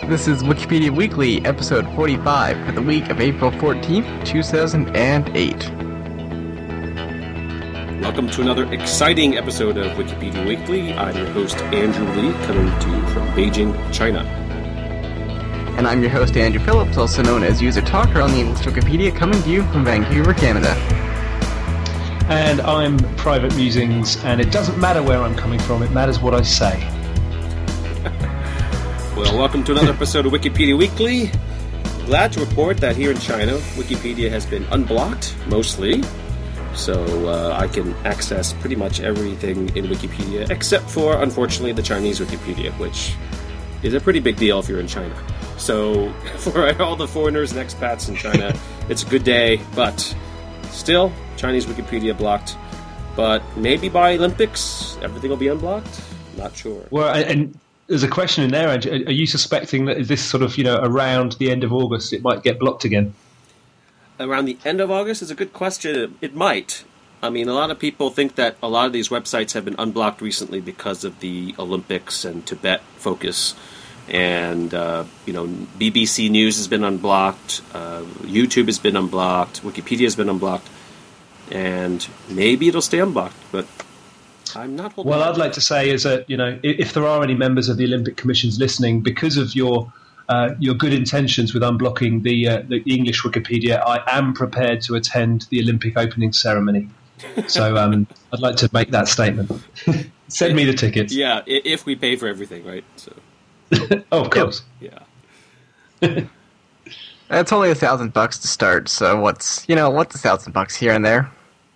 This is Wikipedia Weekly, episode 45, for the week of April 14th, 2008. Welcome to another exciting episode of Wikipedia Weekly. I'm your host, Andrew Lee, coming to you from Beijing, China. And I'm your host, Andrew Phillips, also known as User Talker on the English Wikipedia, coming to you from Vancouver, Canada. And I'm Private Musings, and it doesn't matter where I'm coming from, it matters what I say. Well, welcome to another episode of Wikipedia Weekly. Glad to report that here in China, Wikipedia has been unblocked, mostly. So I can access pretty much everything in Wikipedia, except for, unfortunately, the Chinese Wikipedia, which is a pretty big deal if you're in China. So for all the foreigners and expats in China, it's a good day, but still, Chinese Wikipedia blocked. But maybe by Olympics, everything will be unblocked? Not sure. Well, and there's a question in there, Andrew. Are you suspecting that is this sort of, around the end of August, it might get blocked again? Around the end of August is a good question. It might. I mean, a lot of people think that a lot of these websites have been unblocked recently because of the Olympics and Tibet focus. And, BBC News has been unblocked, YouTube has been unblocked, Wikipedia has been unblocked, and maybe it'll stay unblocked, but I'm not holding. Well, I'd like to say is that, if there are any members of the Olympic Commissions listening, because of your good intentions with unblocking the English Wikipedia, I am prepared to attend the Olympic opening ceremony. So I'd like to make that statement. Send me the tickets. Yeah, if we pay for everything, right? So. Oh, of course. Yeah. It's only $1,000 to start, so what's $1,000 here and there?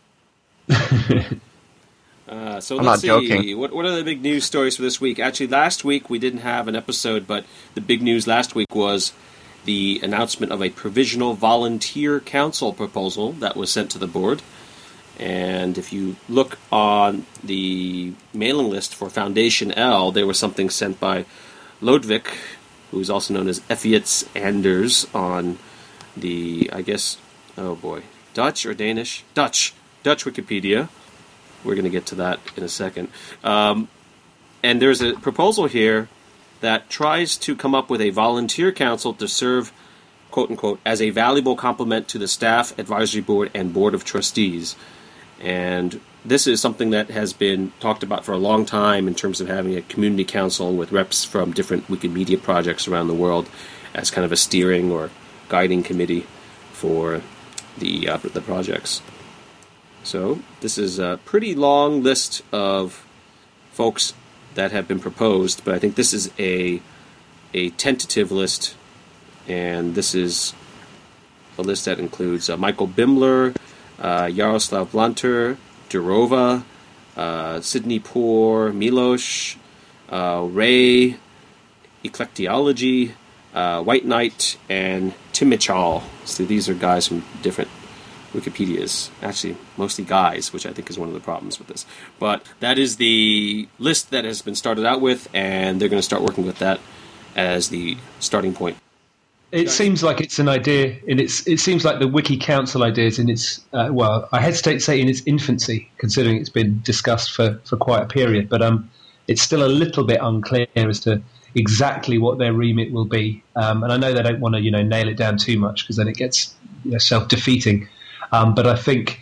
So I'm let's see. joking. What are the big news stories for this week? Actually, last week we didn't have an episode, but the big news last week was the announcement of a provisional volunteer council proposal that was sent to the board. And if you look on the mailing list for Foundation L, there was something sent by Lodvik, who is also known as Effiets Anders on the, Dutch or Danish? Dutch Wikipedia. We're going to get to that in a second. And there's a proposal here that tries to come up with a volunteer council to serve, quote-unquote, as a valuable complement to the staff, advisory board, and board of trustees. And this is something that has been talked about for a long time in terms of having a community council with reps from different Wikimedia projects around the world as kind of a steering or guiding committee for the projects. So this is a pretty long list of folks that have been proposed, but I think this is a tentative list, and this is a list that includes Michael Bimler, Yaroslav Blanter, Durova, Sidney Poor, Milosh, Ray, Eclectiology, White Knight, and Timichal. So these are guys from different Wikipedias. Actually, mostly guys, which I think is one of the problems with this. But that is the list that has been started out with, and they're going to start working with that as the starting point. It seems like it's an idea, and it seems like the Wiki Council idea is in its, I hesitate to say in its infancy, considering it's been discussed for quite a period, but it's still a little bit unclear as to exactly what their remit will be. And I know they don't want to, nail it down too much, because then it gets self-defeating. But I think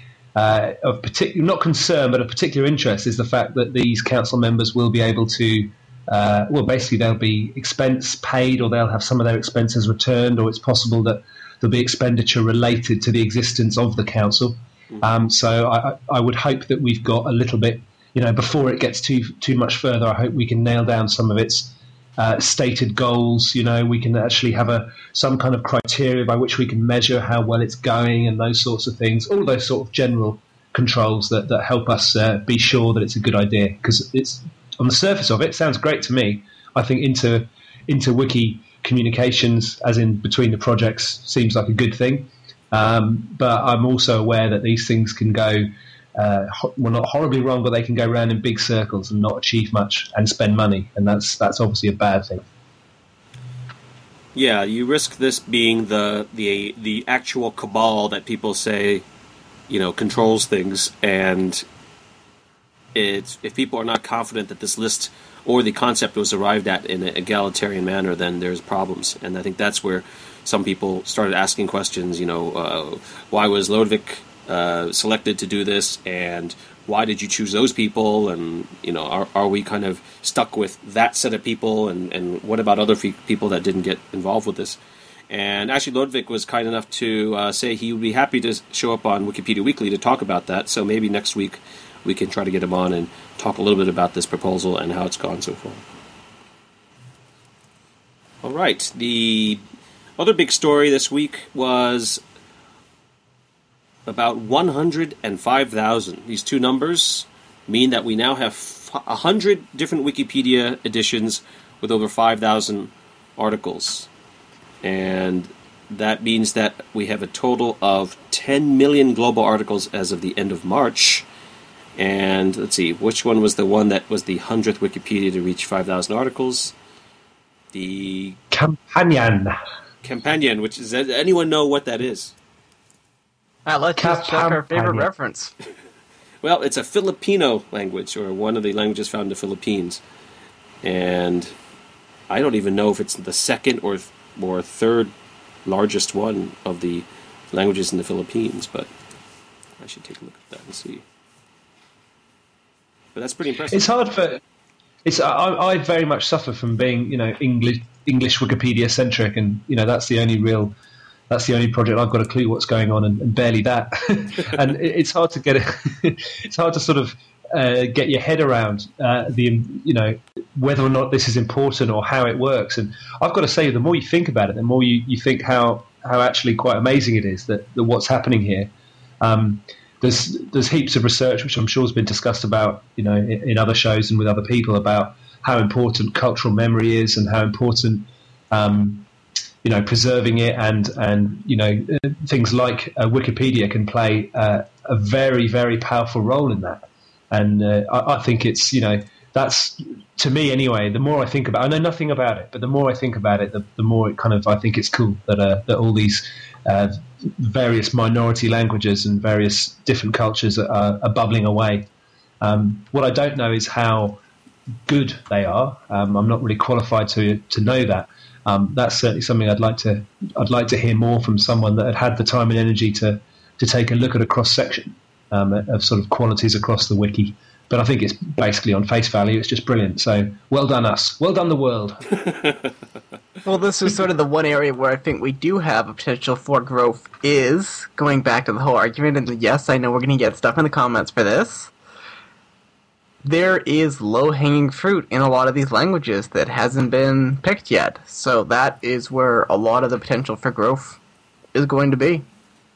not concern, but of particular interest is the fact that these council members will be able to basically they'll be expense paid, or they'll have some of their expenses returned, or it's possible that there'll be expenditure related to the existence of the council. So I would hope that we've got a little bit, before it gets too much further, I hope we can nail down some of its stated goals. We can actually have some kind of criteria by which we can measure how well it's going and those sorts of things, all those sort of general controls that help us be sure that it's a good idea, because it's, on the surface of it, sounds great to me. I think inter-wiki communications, as in between the projects, seems like a good thing. But I'm also aware that these things can go, not horribly wrong, but they can go around in big circles and not achieve much and spend money, and that's obviously a bad thing. Yeah, you risk this being the actual cabal that people say, controls things, and if people are not confident that this list or the concept was arrived at in an egalitarian manner, then there's problems. And I think that's where some people started asking questions, why was Lodvik selected to do this, and why did you choose those people, and are we kind of stuck with that set of people, and what about other people that didn't get involved with this? And actually Lodvik was kind enough to say he would be happy to show up on Wikipedia Weekly to talk about that, so maybe next week we can try to get him on and talk a little bit about this proposal and how it's gone so far. All right, the other big story this week was about 105,000. These two numbers mean that we now have 100 different Wikipedia editions with over 5,000 articles. And that means that we have a total of 10 million global articles as of the end of March. And let's see, which one was the one that was the 100th Wikipedia to reach 5,000 articles? The Companion, which is, does anyone know what that is? Let's just check our favorite reference. Well, it's a Filipino language, or one of the languages found in the Philippines. And I don't even know if it's the second or third largest one of the languages in the Philippines, but I should take a look at that and see. But that's pretty impressive. It's hard for... I very much suffer from being, English Wikipedia centric, and that's the only project I've got a clue what's going on, and barely that. And it's hard to get it's hard to sort of get your head around whether or not this is important or how it works. And I've got to say, the more you think about it, the more you think how actually quite amazing it is that what's happening here. There's heaps of research which I'm sure has been discussed about in other shows and with other people about how important cultural memory is, and how important preserving it and things like Wikipedia can play a very, very powerful role in that. And I think it's that's, to me anyway, the more I think about it, I know nothing about it, but the more I think about it, the more it kind of, I think it's cool that all these various minority languages and various different cultures are bubbling away. What I don't know is how good they are. I'm not really qualified to know that. That's certainly something I'd like to hear more from someone that had the time and energy to take a look at a cross section of sort of qualities across the wiki. But I think it's basically on face value, it's just brilliant. So well done us, well done the world. Well, this is sort of the one area where I think we do have a potential for growth, is going back to the whole argument. And yes, I know we're going to get stuff in the comments for this. There is low-hanging fruit in a lot of these languages that hasn't been picked yet. So that is where a lot of the potential for growth is going to be.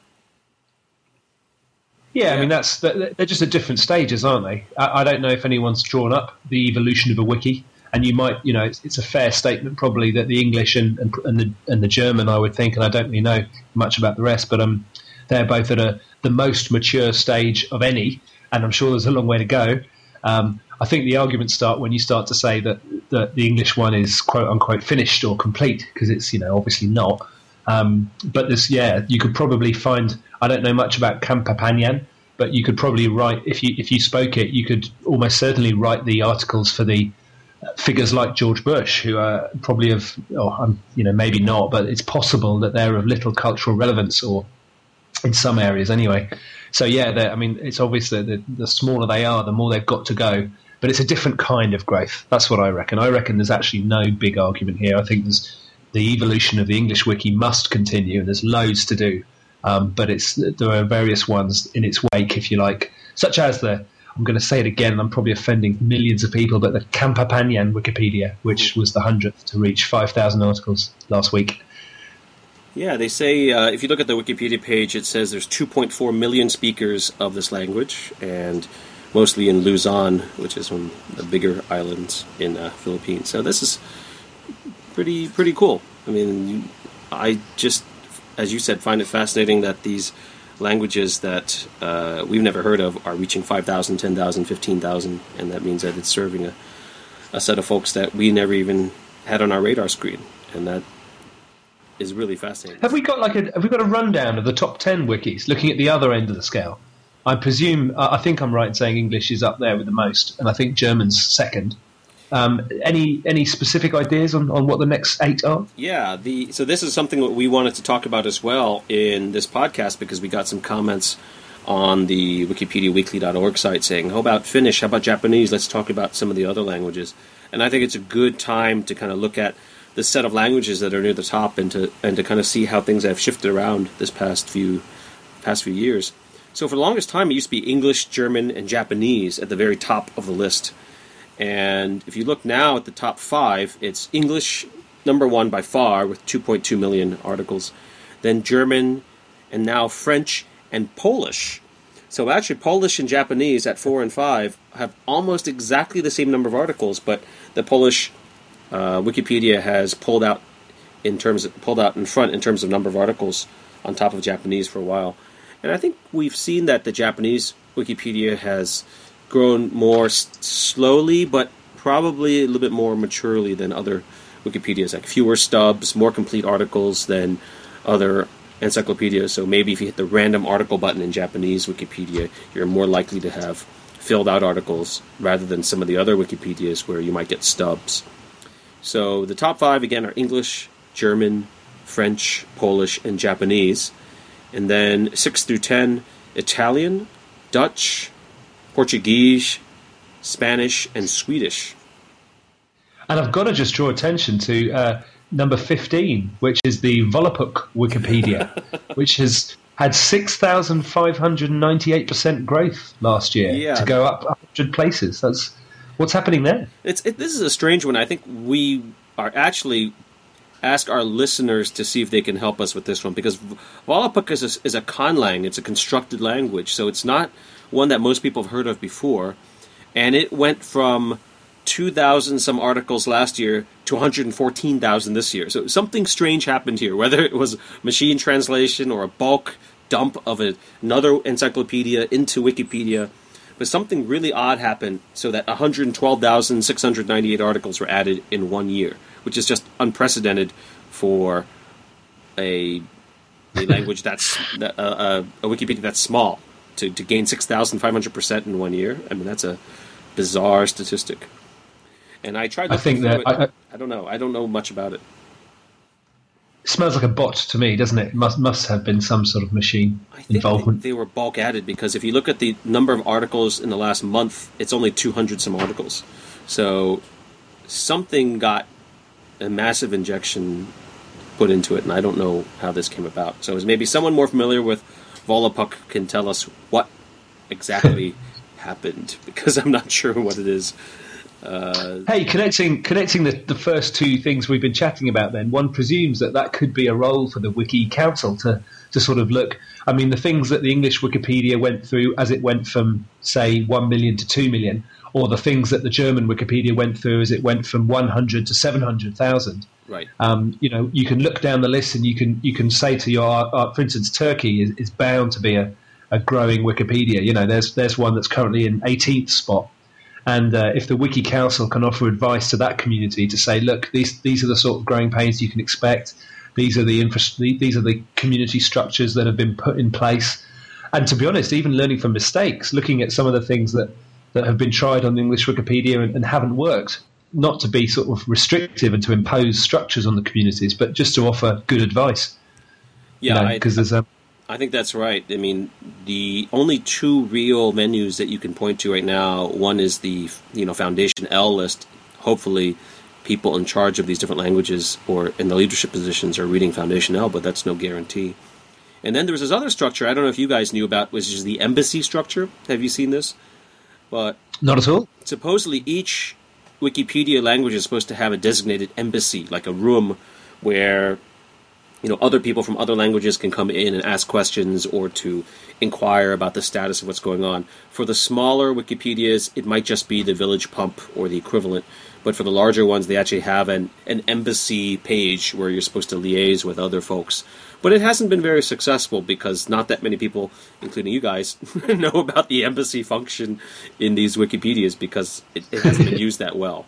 Yeah, I mean, they're just at different stages, aren't they? I don't know if anyone's drawn up the evolution of a wiki, and you might, it's a fair statement probably that the English and the German, I would think, and I don't really know much about the rest, but they're both at the most mature stage of any, and I'm sure there's a long way to go. I think the arguments start when you start to say that the English one is quote unquote finished or complete, because it's obviously not. But you could probably find. I don't know much about Kampapanyan, but you could probably write, if you spoke it, you could almost certainly write the articles for the figures like George Bush, who are probably maybe not, but it's possible that they're of little cultural relevance, or in some areas anyway. So it's obvious that the smaller they are, the more they've got to go. But it's a different kind of growth. That's what I reckon. I reckon there's actually no big argument here. I think the evolution of the English wiki must continue, and there's loads to do. But there are various ones in its wake, if you like, such as I'm going to say it again, and I'm probably offending millions of people, but the Kampapanyan Wikipedia, which was the 100th to reach 5,000 articles last week. Yeah, they say, if you look at the Wikipedia page, it says there's 2.4 million speakers of this language, and mostly in Luzon, which is one of the bigger islands in the Philippines. So this is pretty cool. I mean, I just, as you said, find it fascinating that these languages that we've never heard of are reaching 5,000, 10,000, 15,000, and that means that it's serving a set of folks that we never even had on our radar screen, and that is really fascinating. Have we got a rundown of the top 10 wikis, looking at the other end of the scale? I presume, I think I'm right in saying English is up there with the most, and I think German's second. Any specific ideas on what the next 8 are? Yeah, so this is something that we wanted to talk about as well in this podcast because we got some comments on the WikipediaWeekly.org site saying, how about Finnish, how about Japanese, let's talk about some of the other languages. And I think it's a good time to kind of look at the set of languages that are near the top and to kind of see how things have shifted around this past few years. So for the longest time, it used to be English, German, and Japanese at the very top of the list. And if you look now at the top 5, it's English, number 1 by far, with 2.2 million articles. Then German, and now French and Polish. So actually, Polish and Japanese at 4 and 5 have almost exactly the same number of articles, but the Polish Wikipedia has pulled out in front in terms of number of articles on top of Japanese for a while. And I think we've seen that the Japanese Wikipedia has grown more slowly, but probably a little bit more maturely than other Wikipedias, like fewer stubs, more complete articles than other encyclopedias. So maybe if you hit the random article button in Japanese Wikipedia, you're more likely to have filled out articles rather than some of the other Wikipedias where you might get stubs. So the top 5, again, are English, German, French, Polish, and Japanese. And then 6 through 10, Italian, Dutch, Portuguese, Spanish, and Swedish. And I've got to just draw attention to number 15, which is the Volapük Wikipedia, which has had 6,598% growth last year to go up 100 places. That's what's happening there. This is a strange one. I think we are actually ask our listeners to see if they can help us with this one, because Volapük is a conlang. It's a constructed language, so it's not one that most people have heard of before. And it went from 2,000 some articles last year to 114,000 this year. So something strange happened here, whether it was machine translation or a bulk dump of another encyclopedia into Wikipedia. But something really odd happened so that 112,698 articles were added in 1 year, which is just unprecedented for a language that's a Wikipedia that's small. To gain 6,500% in 1 year, I mean, that's a bizarre statistic. And I tried to think that I don't know. I don't know much about it. It smells like a bot to me, doesn't it? Must have been some sort of machine involvement. They were bulk added, because if you look at the number of articles in the last month, it's only 200 some articles. So something got a massive injection put into it, and I don't know how this came about. So maybe someone more familiar with Volapük can tell us what exactly happened, because I'm not sure what it is. Hey, connecting the first 2 things we've been chatting about, then one presumes that could be a role for the Wiki Council to sort of look. I mean, the things that the English Wikipedia went through as it went from, say, 1 million to 2 million, or the things that the German Wikipedia went through as it went from 100 to 700,000. Right. You can look down the list and you can say to for instance, Turkey is bound to be a growing Wikipedia. You know, there's one that's currently in 18th spot. And if the Wiki Council can offer advice to that community to say, look, these are the sort of growing pains you can expect. These are the community structures that have been put in place. And to be honest, even learning from mistakes, looking at some of the things that have been tried on the English Wikipedia and haven't worked, not to be sort of restrictive and to impose structures on the communities, but just to offer good advice. Yeah, because there's I think that's right. I mean, the only 2 real menus that you can point to right now, one is the Foundation L list. Hopefully, people in charge of these different languages or in the leadership positions are reading Foundation L, but that's no guarantee. And then there's this other structure I don't know if you guys knew about, which is the embassy structure. Have you seen this? But not at all. Supposedly, each Wikipedia language is supposed to have a designated embassy, like a room where other people from other languages can come in and ask questions or to inquire about the status of what's going on. For the smaller Wikipedias, it might just be the village pump or the equivalent. But for the larger ones, they actually have an embassy page where you're supposed to liaise with other folks. But it hasn't been very successful because not that many people, including you guys, know about the embassy function in these Wikipedias because it hasn't been used that well.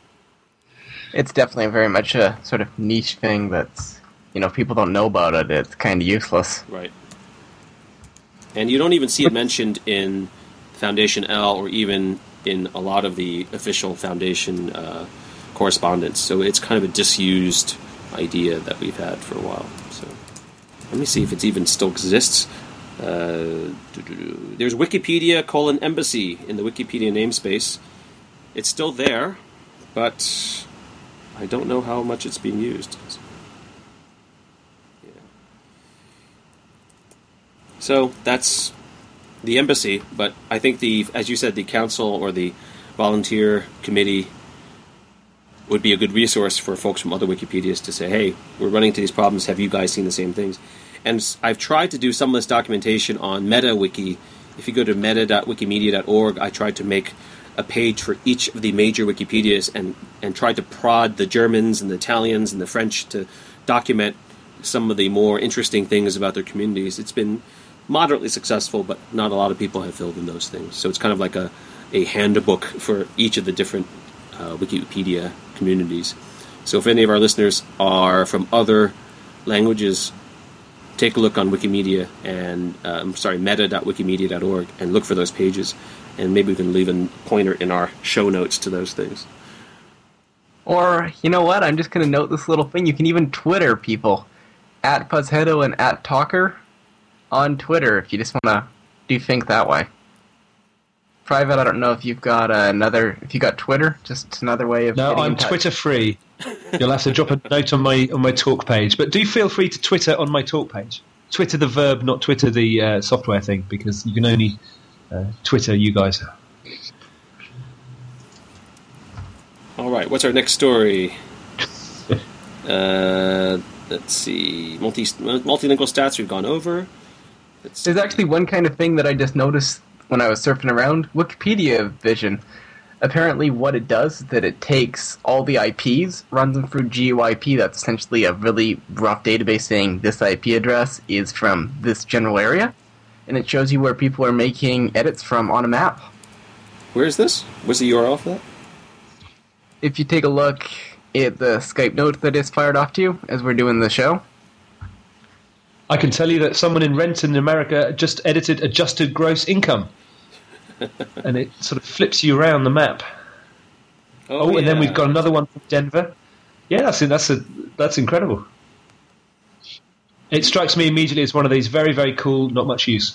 It's definitely very much a sort of niche thing that's, if people don't know about it, it's kind of useless. Right. And you don't even see it mentioned in Foundation L or even in a lot of the official Foundation correspondence. So it's kind of a disused idea that we've had for a while. So let me see if it even still exists. There's Wikipedia Embassy in the Wikipedia namespace. It's still there, but I don't know how much it's being used. Yeah. So that's the embassy, but I think as you said, the council or the volunteer committee would be a good resource for folks from other Wikipedias to say, hey, we're running into these problems, have you guys seen the same things? And I've tried to do some of this documentation on MetaWiki. If you go to meta.wikimedia.org, I tried to make a page for each of the major Wikipedias and tried to prod the Germans and the Italians and the French to document some of the more interesting things about their communities. It's been moderately successful, but not a lot of people have filled in those things. So it's kind of like a handbook for each of the different Wikipedia communities. So if any of our listeners are from other languages, take a look on Wikimedia and meta.wikimedia.org and look for those pages, and maybe we can leave a pointer in our show notes to those things. Or, you know what, I'm just going to note this little thing. You can even Twitter people. @Fuzzheado and @Talker on Twitter if you just want to do think that way. Private, I don't know if you've got if you got Twitter, just another way of No, I'm Twitter free. You'll have to drop a note on my talk page, but do feel free to Twitter on my talk page. Twitter the verb, not Twitter the software thing, because you can only Twitter you guys. All right, what's our next story? Let's see, multilingual stats we've gone over. There's actually one kind of thing that I just noticed when I was surfing around. Wikipedia Vision. Apparently what it does is that it takes all the IPs, runs them through GUIP. That's essentially a really rough database saying this IP address is from this general area. And it shows you where people are making edits from on a map. Where is this? What's the URL for that? If you take a look at the Skype note that is fired off to you as we're doing the show. I can tell you that someone in Renton, America, just edited adjusted gross income. And it sort of flips you around the map. Oh, and then we've got another one from Denver. Yeah, that's incredible. It strikes me immediately as one of these very, very cool, not much use.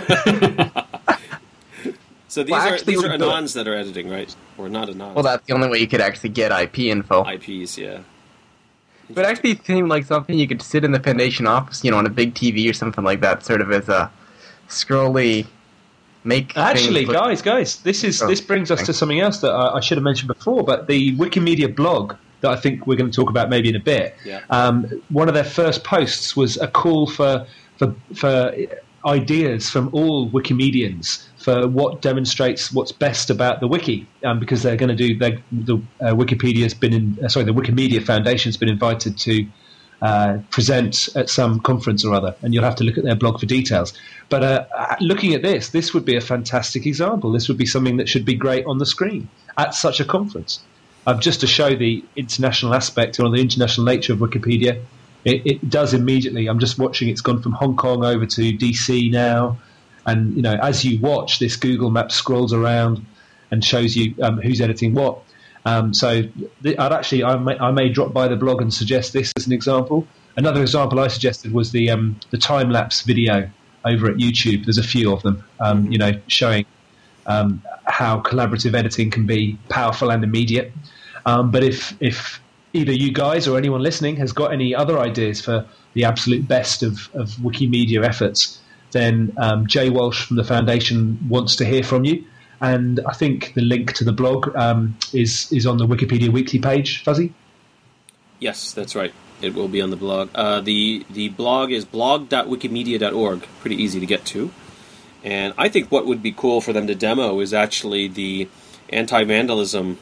So these are Anons that are editing, right? Or not Anons? Well, that's the only way you could actually get IP info. IPs, yeah. But actually it seemed like something you could sit in the Foundation office, on a big TV or something like that, sort of as a scrolly make. Actually, guys, this brings us to something else that I should have mentioned before. But the Wikimedia blog that I think we're going to talk about maybe in a bit. Yeah. One of their first posts was a call for ideas from all Wikimedians for what demonstrates what's best about the wiki, because they're going to do the Wikimedia Foundation's been invited to present at some conference or other, and you'll have to look at their blog for details. But looking at this would be a fantastic example. This would be something that should be great on the screen at such a conference. Just to show the international aspect or the international nature of Wikipedia, it does immediately. I'm just watching. It's gone from Hong Kong over to DC now, and as you watch, this Google map scrolls around and shows you who's editing what. So I may drop by the blog and suggest this as an example. Another example I suggested was the time lapse video over at YouTube. There's a few of them, showing how collaborative editing can be powerful and immediate. But if either you guys or anyone listening has got any other ideas for the absolute best of Wikimedia efforts, then Jay Walsh from the Foundation wants to hear from you. And I think the link to the blog is on the Wikipedia Weekly page, Fuzzy? Yes, that's right. It will be on the blog. The blog is blog.wikimedia.org. Pretty easy to get to. And I think what would be cool for them to demo is actually the anti-vandalism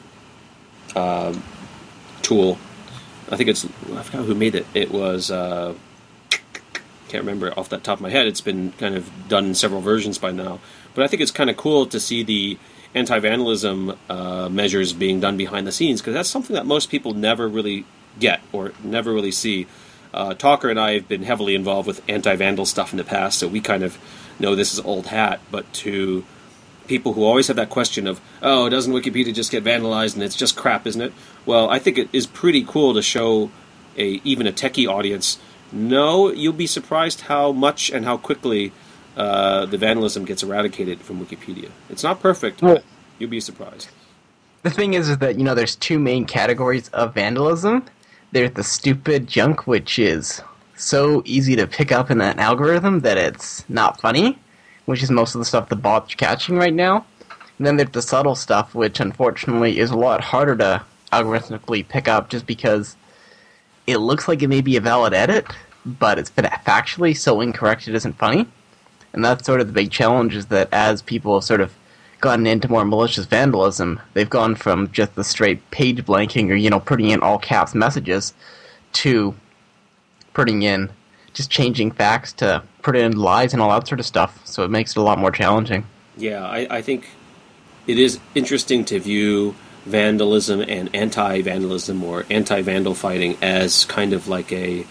tool. I forgot who made it. It was, can't remember off the top of my head. It's been kind of done in several versions by now. But I think it's kind of cool to see the anti-vandalism measures being done behind the scenes, because that's something that most people never really get or never really see. Talker and I have been heavily involved with anti-vandal stuff in the past, so we kind of know this is old hat. But to people who always have that question of, oh, doesn't Wikipedia just get vandalized and it's just crap, isn't it? Well, I think it is pretty cool to show even a techie audience, no, you'll be surprised how much and how quickly the vandalism gets eradicated from Wikipedia. It's not perfect, but you'll be surprised. The thing is that, there's two main categories of vandalism. There's the stupid junk, which is so easy to pick up in that algorithm that it's not funny, which is most of the stuff the bots are catching right now. And then there's the subtle stuff, which unfortunately is a lot harder to algorithmically pick up just because it looks like it may be a valid edit, but it's been factually so incorrect it isn't funny. And that's sort of the big challenge, is that as people have sort of gotten into more malicious vandalism, they've gone from just the straight page blanking or, putting in all caps messages to putting in, just changing facts to put in lies and all that sort of stuff. So it makes it a lot more challenging. Yeah, I think it is interesting to view vandalism and anti-vandalism or anti-vandal fighting as kind of like a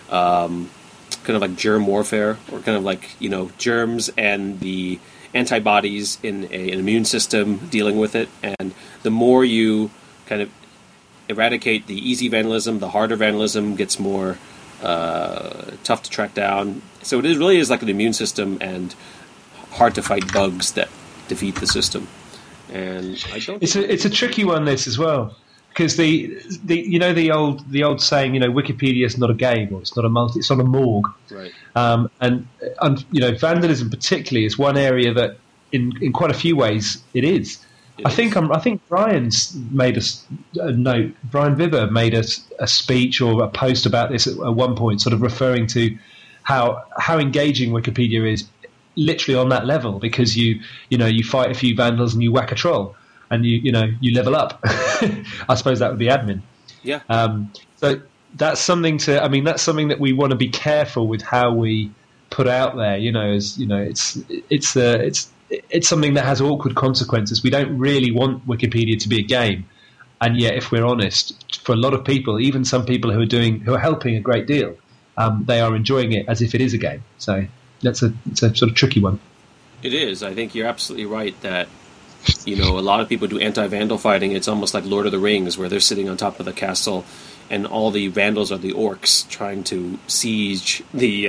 germ warfare, or kind of like, germs and the antibodies in an immune system dealing with it. And the more you kind of eradicate the easy vandalism, the harder vandalism gets more tough to track down. So it really is like an immune system and hard to fight bugs that defeat the system. And I don't. It's a tricky one, this as well, because the old saying, Wikipedia is not a game, or it's not a morgue, right? And vandalism particularly is one area that in quite a few ways it is. I think Brian's made a note. Brian Vibber made a speech or a post about this at one point, sort of referring to how engaging Wikipedia is, literally on that level, because you fight a few vandals and you whack a troll and you level up. I suppose that would be admin. Yeah. So that's something that we want to be careful with how we put out there. It's something that has awkward consequences. We don't really want Wikipedia to be a game, and yet, if we're honest, for a lot of people, even some people who are helping a great deal, they are enjoying it as if it is a game. So it's a sort of tricky one. It is. I think you're absolutely right that a lot of people do anti-vandal fighting. It's almost like Lord of the Rings, where they're sitting on top of the castle, and all the vandals are the orcs trying to siege the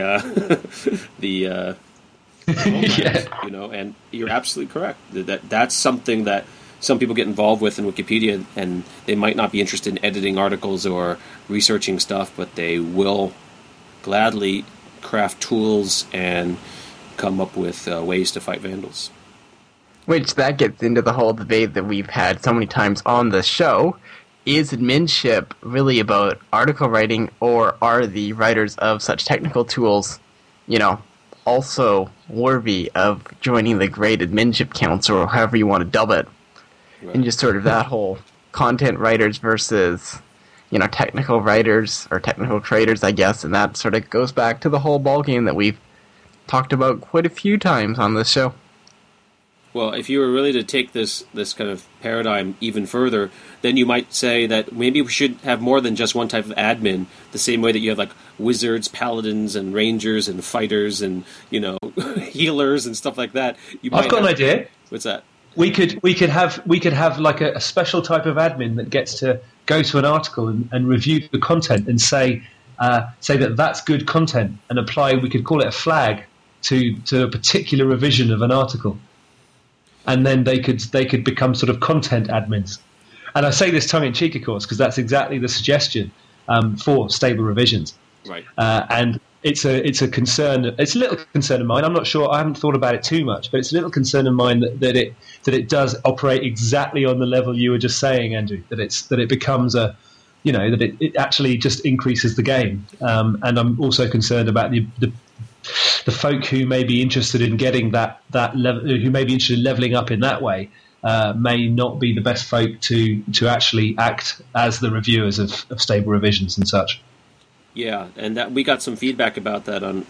yeah. And you're absolutely correct. That's something that some people get involved with in Wikipedia, and they might not be interested in editing articles or researching stuff, but they will gladly craft tools and come up with ways to fight vandals. Which that gets into the whole debate that we've had so many times on the show. Is adminship really about article writing, or are the writers of such technical tools, also worthy of joining the great adminship council, or however you want to dub it? Right. And just sort of that whole content writers versus, technical writers or technical creators, I guess, and that sort of goes back to the whole ballgame that we've talked about quite a few times on this show. Well, if you were really to take this kind of paradigm even further, then you might say that maybe we should have more than just one type of admin, the same way that you have like wizards, paladins, and rangers, and fighters, and healers and stuff like that. I've got an idea. What's that? We could have like a special type of admin that gets to go to an article and review the content and say that that's good content, and apply. We could call it a flag to a particular revision of an article. And then they could become sort of content admins. And I say this tongue-in-cheek, of course, because that's exactly the suggestion for stable revisions. Right. And it's a concern. It's a little concern of mine. I'm not sure. I haven't thought about it too much, but it's a little concern of mine that it does operate exactly on the level you were just saying, Andrew. That it becomes that it actually just increases the game. And I'm also concerned about the folk who may be interested in getting that level, who may be interested in leveling up in that way, may not be the best folk to actually act as the reviewers of stable revisions and such. Yeah, and that we got some feedback about that on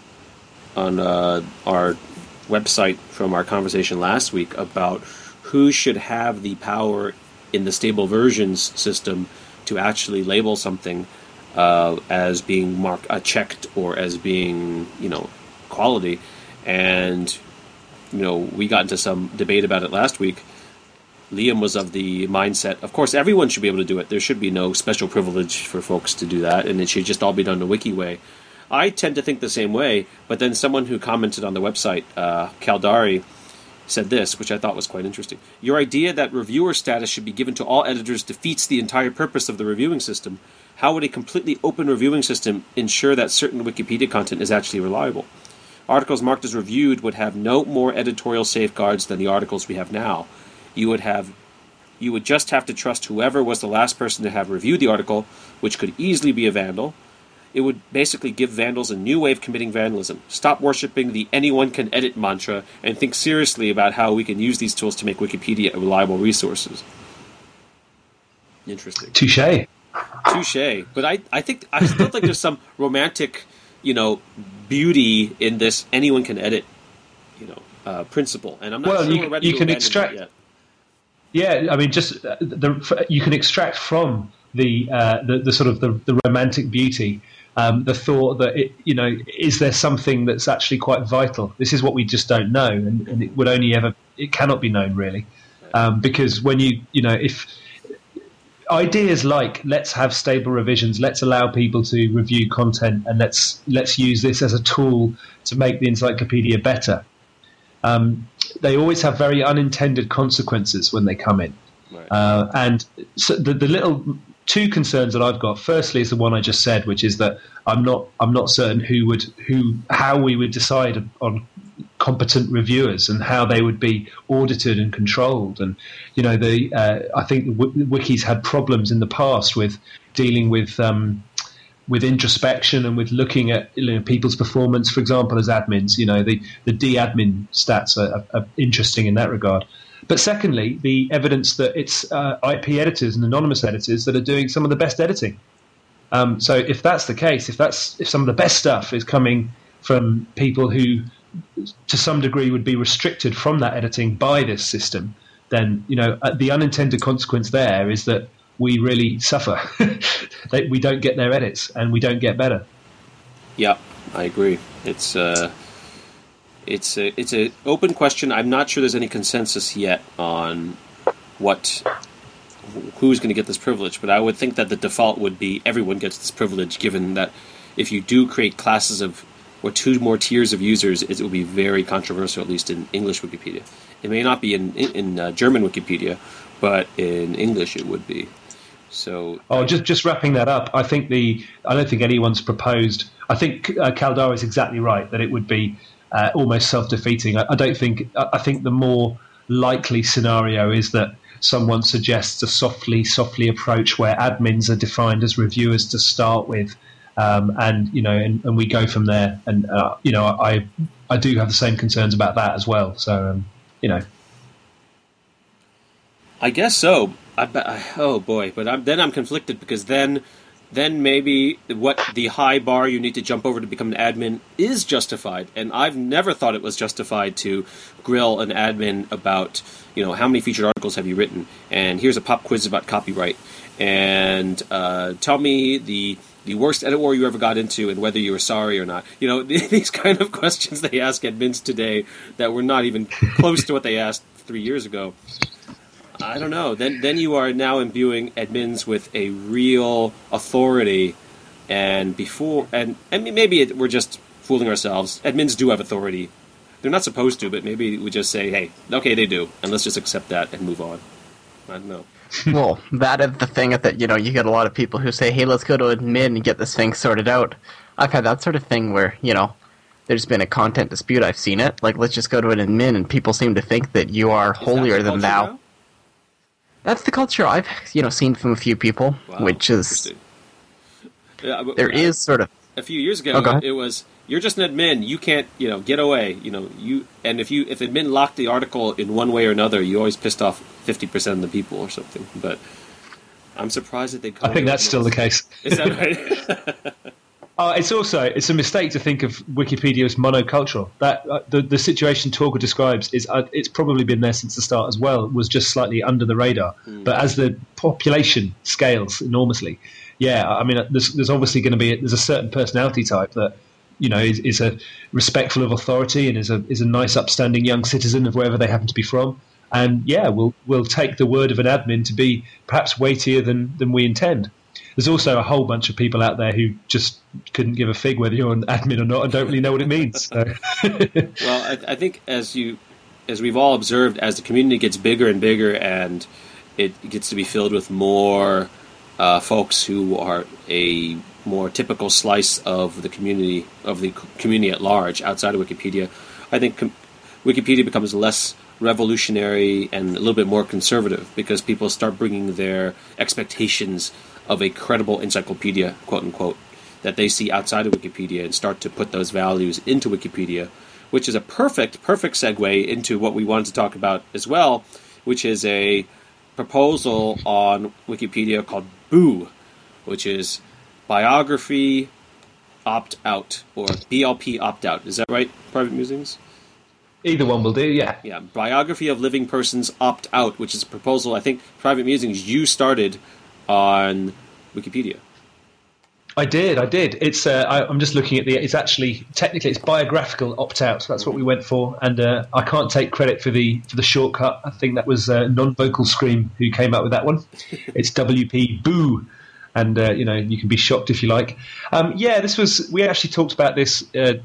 our website from our conversation last week about who should have the power in the stable versions system to actually label something. as being checked or as being quality, and we got into some debate about it last week. Liam was of the mindset, of course, everyone should be able to do it. There should be no special privilege for folks to do that, and it should just all be done the wiki way. I tend to think the same way, but then someone who commented on the website, Caldari, said this, which I thought was quite interesting. Your idea that reviewer status should be given to all editors defeats the entire purpose of the reviewing system. How would a completely open reviewing system ensure that certain Wikipedia content is actually reliable? Articles marked as reviewed would have no more editorial safeguards than the articles we have now. You would just have to trust whoever was the last person to have reviewed the article, which could easily be a vandal. It would basically give vandals a new way of committing vandalism. Stop worshipping the anyone can edit mantra and think seriously about how we can use these tools to make Wikipedia a reliable resources. Interesting. Touché. But I still think there's some romantic, beauty in this anyone can edit, principle. And I'm not sure we're ready to abandon that yet. Yeah, I mean, just you can extract from the sort of the romantic beauty, the thought that is there something that's actually quite vital? This is what we just don't know, and it cannot be known really, because when if ideas like let's have stable revisions, let's allow people to review content, and let's use this as a tool to make the encyclopedia better. They always have very unintended consequences when they come in. Right. And so the little two concerns that I've got, firstly, is the one I just said, which is that I'm not certain how we would decide on competent reviewers and how they would be audited and controlled. And I think the wikis had problems in the past with dealing with introspection and with looking at people's performance, for example, as admins. The de-admin stats are interesting in that regard. But secondly, the evidence that it's IP editors and anonymous editors that are doing some of the best editing. So if that's the case, if some of the best stuff is coming from people who, to some degree, would be restricted from that editing by this system, then the unintended consequence there is that we really suffer. We don't get their edits, and we don't get better. Yeah, I agree. It's an open question. I'm not sure there's any consensus yet on who's going to get this privilege, but I would think that the default would be everyone gets this privilege, given that if you do create classes or two more tiers of users, it will be very controversial, at least in English Wikipedia. It may not be in German Wikipedia, but in English it would be. So, just wrapping that up, I don't think anyone's proposed. I think Caldara is exactly right that it would be almost self-defeating. I think the more likely scenario is that someone suggests a softly approach where admins are defined as reviewers to start with, and we go from there. And I do have the same concerns about that as well. So I guess so. Oh boy, but then I'm conflicted, because then maybe what the high bar you need to jump over to become an admin is justified, and I've never thought it was justified to grill an admin about how many featured articles have you written, and here's a pop quiz about copyright, and tell me the worst edit war you ever got into and whether you were sorry or not. These kind of questions they ask admins today that were not even close to what they asked 3 years ago. I don't know. Then you are now imbuing admins with a real authority, and maybe we're just fooling ourselves. Admins do have authority. They're not supposed to, but maybe we just say, hey, okay, they do, and let's just accept that and move on. I don't know. Well, that is the thing that you get a lot of people who say, hey, let's go to admin and get this thing sorted out. I've had that sort of thing where there's been a content dispute. I've seen it. Like, let's just go to an admin, and people seem to think that you are holier than thou. Now? That's the culture I've seen from a few people, which is there is sort of a few years ago. It was you're just an admin, you can't get away. And if admin locked the article in one way or another, you always pissed off 50% of the people or something. But I'm surprised that they. I think that's still the case. Is that right? It's a mistake to think of Wikipedia as monocultural. That the situation Torger describes is it's probably been there since the start as well. It was just slightly under the radar. But as the population scales enormously, yeah, I mean, there's obviously going to be there's a certain personality type that is a respectful of authority and is a nice, upstanding young citizen of wherever they happen to be from. And yeah, we'll take the word of an admin to be perhaps weightier than we intend. There's also a whole bunch of people out there who just couldn't give a fig whether you're an admin or not and don't really know what it means. So. Well, I think as we've all observed, as the community gets bigger and bigger and it gets to be filled with more folks who are a more typical slice of the community at large outside of Wikipedia, I think Wikipedia becomes less revolutionary and a little bit more conservative because people start bringing their expectations of a credible encyclopedia, quote unquote, that they see outside of Wikipedia and start to put those values into Wikipedia, which is a perfect segue into what we wanted to talk about as well, which is a proposal on Wikipedia called BOO, which is Biography Opt-out, or BLP Opt-out. Is that right, Private Musings? Either one will do, yeah. Yeah, Biography of Living Persons Opt-out, which is a proposal I think, Private Musings, you started on Wikipedia. I did. It's I'm just looking at it's actually technically it's biographical opt-out. So that's what we went for, and I can't take credit for the shortcut. I think that was Non-Vocal Scream who came up with that one. It's WP Boo, and you can be shocked if you like. We actually talked about this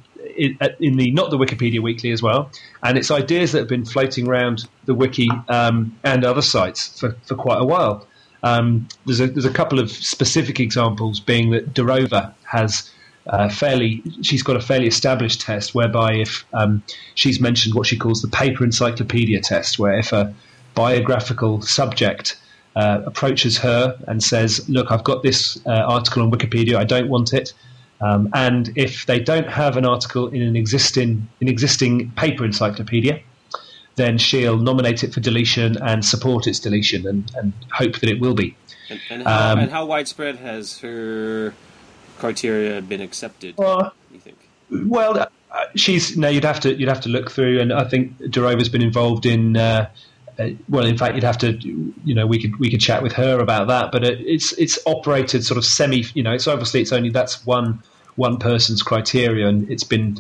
in the Not the Wikipedia Weekly as well, and it's ideas that have been floating around the wiki and other sites for quite a while. There's a couple of specific examples, being that Darova has she's got a fairly established test whereby if she's mentioned what she calls the paper encyclopedia test, where if a biographical subject approaches her and says, look, I've got this article on Wikipedia, I don't want it, and if they don't have an article in an existing paper encyclopedia, then she'll nominate it for deletion and support its deletion and hope that it will be. And how widespread has her criteria been accepted, you think? Well, you'd have to look through, and I think Darova's been involved in. In fact, you'd have to, we could chat with her about that. But it's operated sort of semi. It's obviously that's one person's criteria, and it's been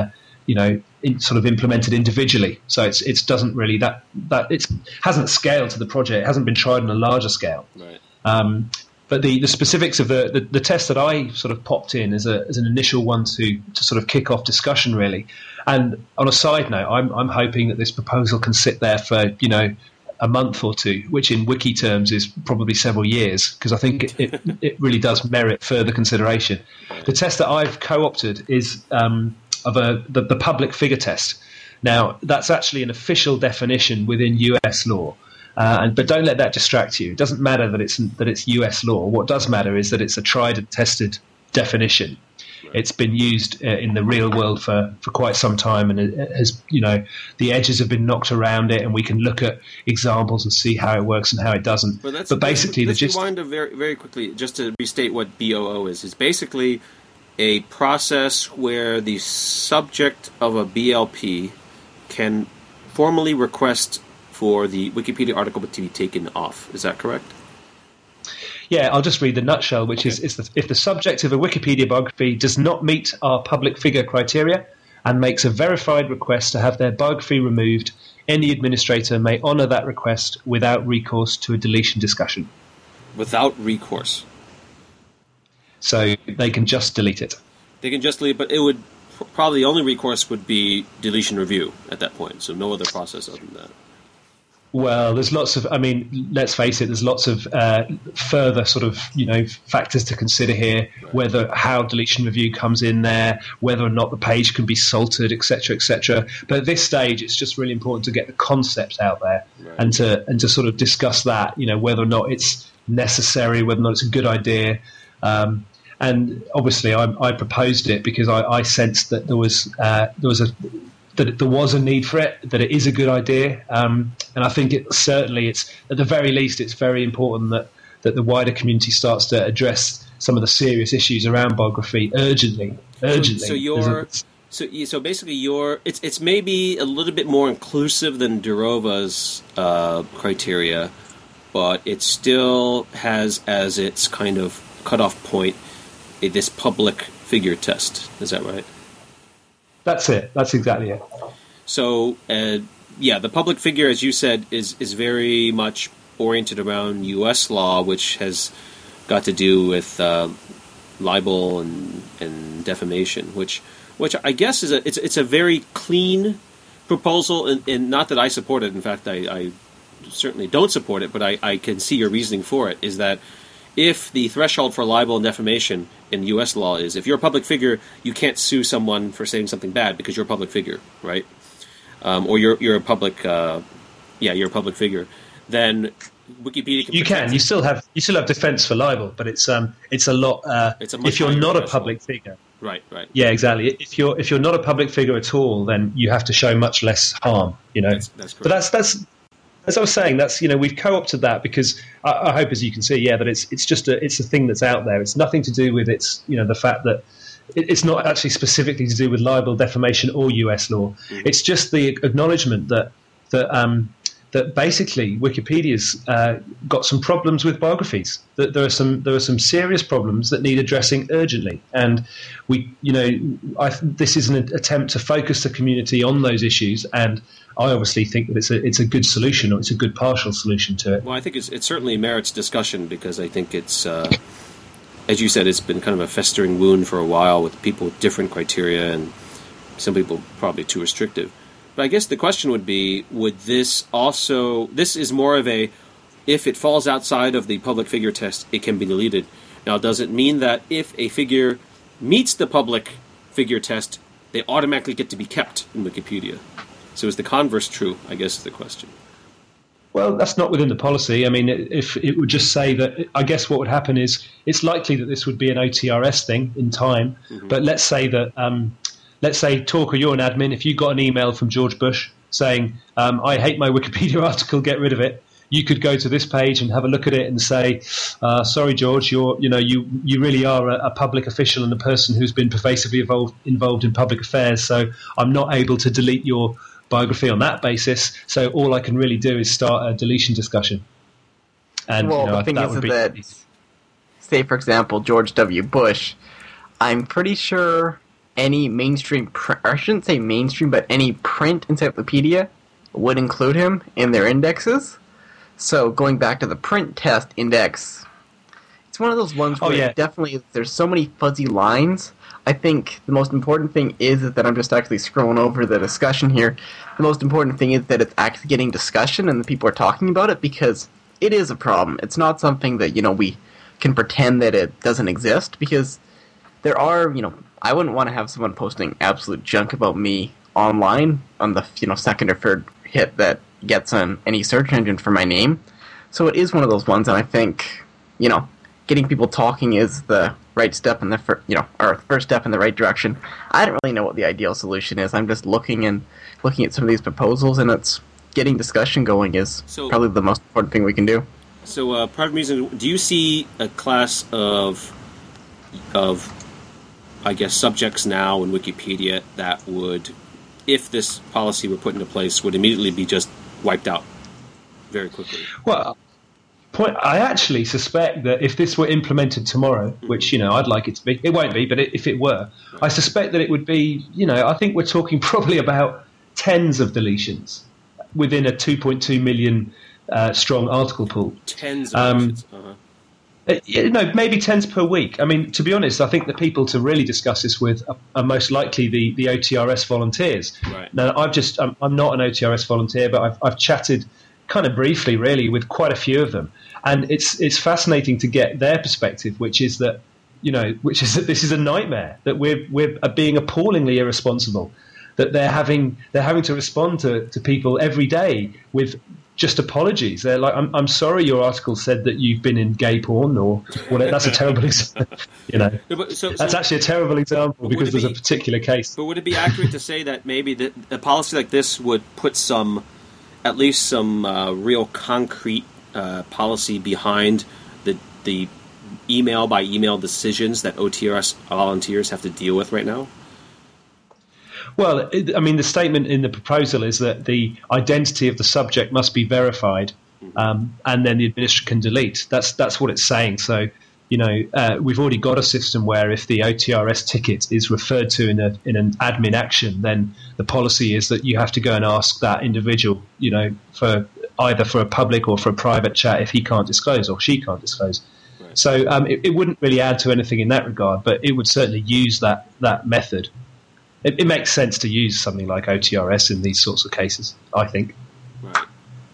sort of implemented individually. So it doesn't really that it hasn't scaled to the project. It hasn't been tried on a larger scale. Right. But the specifics of the test that I sort of popped in as an initial one to sort of kick off discussion really. And on a side note, I'm hoping that this proposal can sit there for a month or two, which in wiki terms is probably several years, because I think it really does merit further consideration. The test that I've co-opted is of the public figure test. Now, that's actually an official definition within US law, but don't let that distract you. It doesn't matter that it's US law. What does matter is that it's a tried and tested definition. It's been used in the real world for quite some time, and it has, the edges have been knocked around it, and we can look at examples and see how it works and how it doesn't. But basically, let's rewind very, very quickly just to restate what BOO is. It's basically a process where the subject of a BLP can formally request for the Wikipedia article to be taken off. Is that correct? Yeah, I'll just read the nutshell, which is if the subject of a Wikipedia biography does not meet our public figure criteria and makes a verified request to have their biography removed, any administrator may honour that request without recourse to a deletion discussion. Without recourse? So they can just delete it. They can just delete it, but it would probably the only recourse would be deletion review at that point, so no other process other than that. Well, there's lots of, let's face it, there's lots of further sort of, factors to consider here, right. How deletion review comes in there, whether or not the page can be salted, etc., etc. But at this stage, it's just really important to get the concept out there, right. and to sort of discuss that, whether or not it's necessary, whether or not it's a good idea. And obviously, I proposed it because I sensed that there was a need for it, that it is a good idea, and I think it's at the very least, it's very important that the wider community starts to address some of the serious issues around biography urgently. So basically, it's maybe a little bit more inclusive than Darova's criteria, but it still has as its kind of cutoff point, this public figure test. Is that right? That's it. That's exactly it. So, the public figure, as you said, is very much oriented around U.S. law, which has got to do with libel and defamation, which I guess it's a very clean proposal, and not that I support it. In fact, I certainly don't support it, but I can see your reasoning for it, is that if the threshold for libel and defamation in U.S. law is if you're a public figure, you can't sue someone for saying something bad because you're a public figure, right? Or you're a public, you're a public figure. Then Wikipedia can. You can. You still have defence for libel, but it's a lot. If you're not a public figure. Right. Yeah, exactly. If you're not a public figure at all, then you have to show much less harm. That's correct. But that's as I was saying. That's we've co-opted that because I hope, as you can see, that it's a thing that's out there. It's nothing to do with the fact that it's not actually specifically to do with libel, defamation, or US law. Mm-hmm. It's just the acknowledgement that basically Wikipedia's got some problems with biographies. That there are some serious problems that need addressing urgently, and this is an attempt to focus the community on those issues. And I obviously think that it's a good solution, or it's a good partial solution to it. Well, I think it certainly merits discussion because I think it's, as you said, it's been kind of a festering wound for a while with people with different criteria, and some people probably too restrictive. But I guess the question would be, this is more of a, if it falls outside of the public figure test, it can be deleted. Now, does it mean that if a figure meets the public figure test, they automatically get to be kept in Wikipedia? So is the converse true, I guess is the question. Well, that's not within the policy. I mean, if it would just say that, I guess what would happen is it's likely that this would be an OTRS thing in time. Mm-hmm. But let's say that... Let's say, Talker, you're an admin. If you got an email from George Bush saying, I hate my Wikipedia article, get rid of it, you could go to this page and have a look at it and say, sorry, George, you really are a public official and a person who's been pervasively involved in public affairs, so I'm not able to delete your biography on that basis, so all I can really do is start a deletion discussion. And the thing is that, say, for example, George W. Bush, I'm pretty sure any mainstream, I shouldn't say mainstream, but any print encyclopedia would include him in their indexes. So going back to the print test index, it's one of those ones where definitely there's so many fuzzy lines. I think the most important thing is that I'm just actually scrolling over the discussion here. The most important thing is that it's actually getting discussion and the people are talking about it, because it is a problem. It's not something that, we can pretend that it doesn't exist, because there are, I wouldn't want to have someone posting absolute junk about me online on the second or third hit that gets on any search engine for my name. So it is one of those ones, and I think getting people talking is the right step in the or first step in the right direction. I don't really know what the ideal solution is. I'm just looking at some of these proposals, and it's getting discussion going is probably the most important thing we can do. So, Private Reason, do you see a class of I guess, subjects now in Wikipedia that would, if this policy were put into place, would immediately be just wiped out very quickly? Well, I actually suspect that if this were implemented tomorrow, which, I'd like it to be, it won't be, but if it were, right, I suspect that it would be, I think we're talking probably about tens of deletions within a 2.2 million strong article pool. Tens of deletions, maybe tens per week. I mean, to be honest, I think the people to really discuss this with are most likely the OTRS volunteers. Right. Now, I'm not an OTRS volunteer, but I've chatted kind of briefly, really, with quite a few of them, and it's fascinating to get their perspective, which is that this is a nightmare, that we're being appallingly irresponsible, that they're having to respond to people every day with just apologies. They're like, I'm sorry your article said that you've been in gay porn or whatever. That's a terrible example. That's actually a terrible example because there's a particular case. But would it be accurate to say that maybe a policy like this would put at least some real concrete policy behind the email by email decisions that OTRS volunteers have to deal with right now? Well, the statement in the proposal is that the identity of the subject must be verified, and then the administrator can delete. That's what it's saying. So, we've already got a system where if the OTRS ticket is referred to in an admin action, then the policy is that you have to go and ask that individual, for either for a public or for a private chat if he can't disclose or she can't disclose. Right. So it wouldn't really add to anything in that regard, but it would certainly use that method. It makes sense to use something like OTRS in these sorts of cases, I think. Right.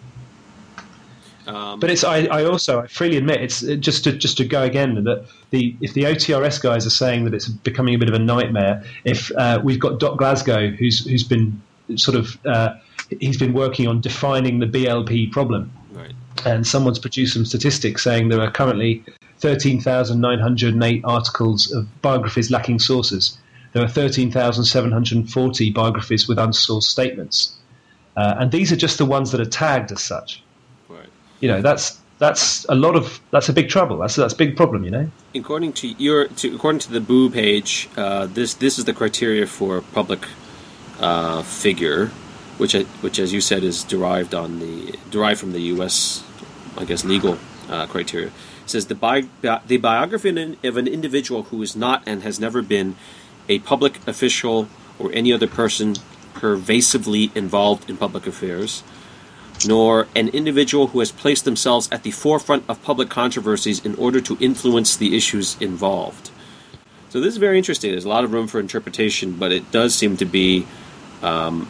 But I freely admit it's just to go again that if the OTRS guys are saying that it's becoming a bit of a nightmare, if we've got Dot Glasgow who's been he's been working on defining the BLP problem, right. And someone's produced some statistics saying there are currently 13,908 articles of biographies lacking sources. There are 13,740 biographies with unsourced statements, and these are just the ones that are tagged as such. Right. That's a big trouble. That's a big problem. According to the Boo page, this is the criteria for public figure, which as you said is derived from the U.S. I guess legal criteria. It says the biography of an individual who is not and has never been a public official or any other person pervasively involved in public affairs, nor an individual who has placed themselves at the forefront of public controversies in order to influence the issues involved. So this is very interesting. There's a lot of room for interpretation, but it does seem to be a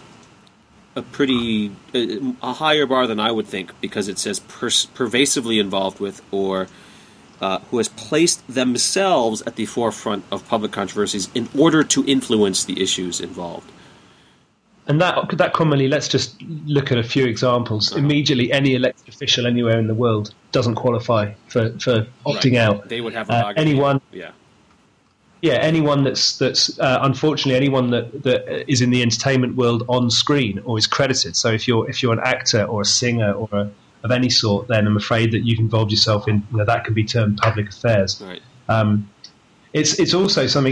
higher bar than I would think, because it says pervasively involved with, or who has placed themselves at the forefront of public controversies in order to influence the issues involved. And that commonly, let's just look at a few examples. Uh-huh. Immediately, any elected official anywhere in the world doesn't qualify for opting out. They would have an anyone. Yeah. Yeah, anyone that's unfortunately anyone that is in the entertainment world on screen or is credited. So if you're an actor or a singer or of any sort, then I'm afraid that you've involved yourself in that can be termed public affairs. Right. It's also something.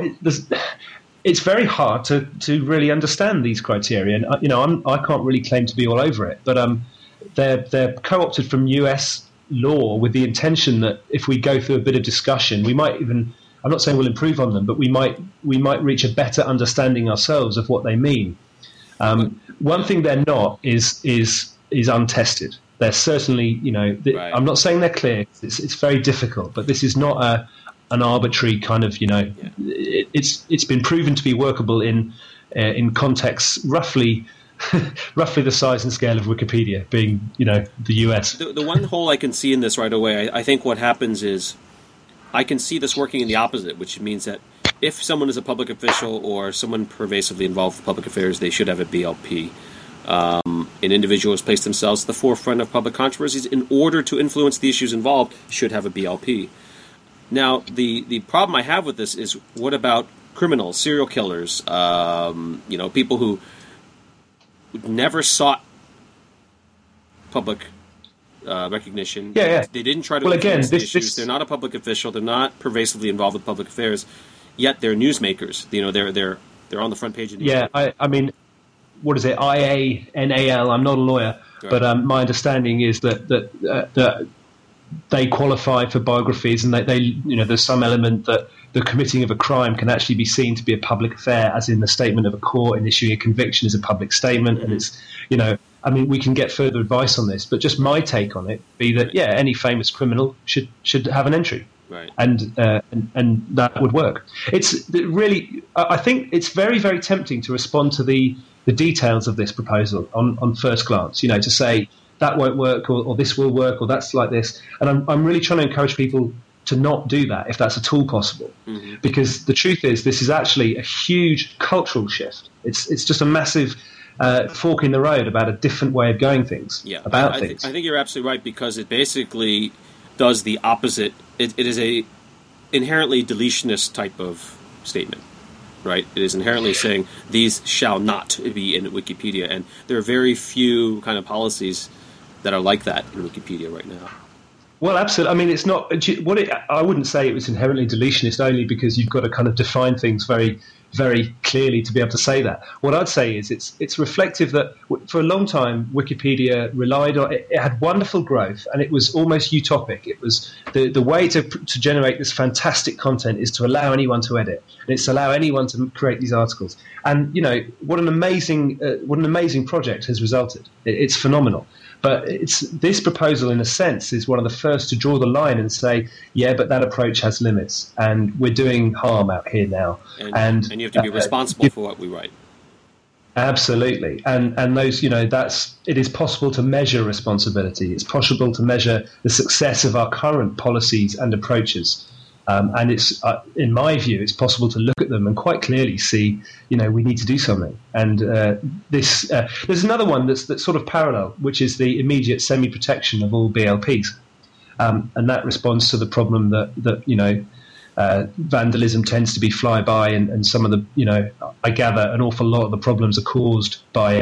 It's very hard to really understand these criteria, and I can't really claim to be all over it, but they're co-opted from US law with the intention that if we go through a bit of discussion, we might even. I'm not saying we'll improve on them, but we might reach a better understanding ourselves of what they mean. One thing they're not is untested. They're certainly, right. I'm not saying they're clear. It's very difficult, but this is not an arbitrary kind of, Yeah. It's been proven to be workable in contexts roughly the size and scale of Wikipedia, being the US. The one hole I can see in this right away, I think what happens is I can see this working in the opposite, which means that if someone is a public official or someone pervasively involved with public affairs, they should have a BLP. An individual who has placed themselves at the forefront of public controversies in order to influence the issues involved should have a BLP. Now, the problem I have with this is, what about criminals, serial killers, people who never sought public recognition. Yeah. They didn't try to influence the issues. They're not a public official. They're not pervasively involved with public affairs. Yet they're newsmakers. They're on the front page of the newspaper. I mean, what is it? IANAL. I'm not a lawyer, right. But my understanding is that they qualify for biographies, and they there's some element that the committing of a crime can actually be seen to be a public affair, as in the statement of a court and issuing a conviction is a public statement, and it's we can get further advice on this, but just my take on it be that any famous criminal should have an entry, right? And that would work. It's really, I think it's very, very tempting to respond to the details of this proposal on first glance. To say that won't work, or this will work, or that's like this, and I'm really trying to encourage people to not do that if that's at all possible, because the truth is this is actually a huge cultural shift. It's just a massive fork in the road about a different way of going things. Yeah, things. I think you're absolutely right, because it basically does the opposite. It is a inherently deletionist type of statement, right? It is inherently saying these shall not be in Wikipedia, and there are very few kind of policies that are like that in Wikipedia right now. Well, absolutely. I mean, it's not. I wouldn't say it was inherently deletionist only because you've got to kind of define things very, very clearly to be able to say that. What I'd say is it's reflective that for a long time Wikipedia relied on it had wonderful growth and it was almost utopic. It was the way to generate this fantastic content is to allow anyone to edit, and it's to allow anyone to create these articles. And what an amazing project has resulted. It's phenomenal. But this proposal, in a sense, is one of the first to draw the line and say, yeah, but that approach has limits, and we're doing harm out here now. And you have to be responsible for what we write. Absolutely, and those, it is possible to measure responsibility. It's possible to measure the success of our current policies and approaches. And it's, in my view, it's possible to look at them and quite clearly see, we need to do something. And there's another one that's sort of parallel, which is the immediate semi-protection of all BLPs, and that responds to the problem that vandalism tends to be flyby, and some of the, I gather, an awful lot of the problems are caused by